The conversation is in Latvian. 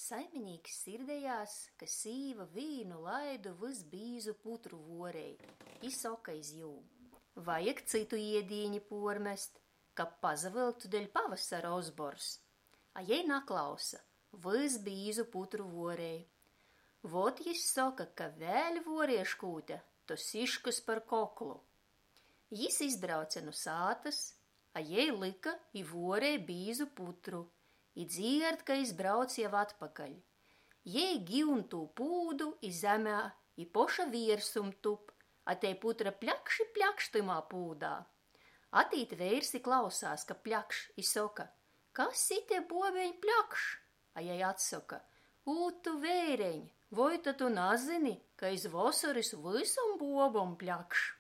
Saiminīks sirdējās, ka sīva vīnu laidu vys bīzu putru vorei, I soka iz jū. Vajag citu iedīņi pormest, kab pazavilktu deļ pavasara ozbors. A jei naklausa, vys bīzu putru vorei. Vot jis soka, ka vēl vorieškūte, to siškus par koklu. Jis izbrauca nu sātas, a jei lika I vorei bīzu putru. I dzierd, ka izbrauc jau atpakaļ. Jei giuntū pūdu I zemē, I poša viersum tup, a tei putra pļakši pļakš tymā pūdā. Atīt veirsi klausās, ka pļakš, I soka, kas ite bobeņ pļakš? A jei atsoka, ūtu vēreņ, voi ta tu nazini, ka iz vosoris visam bobom pļakš?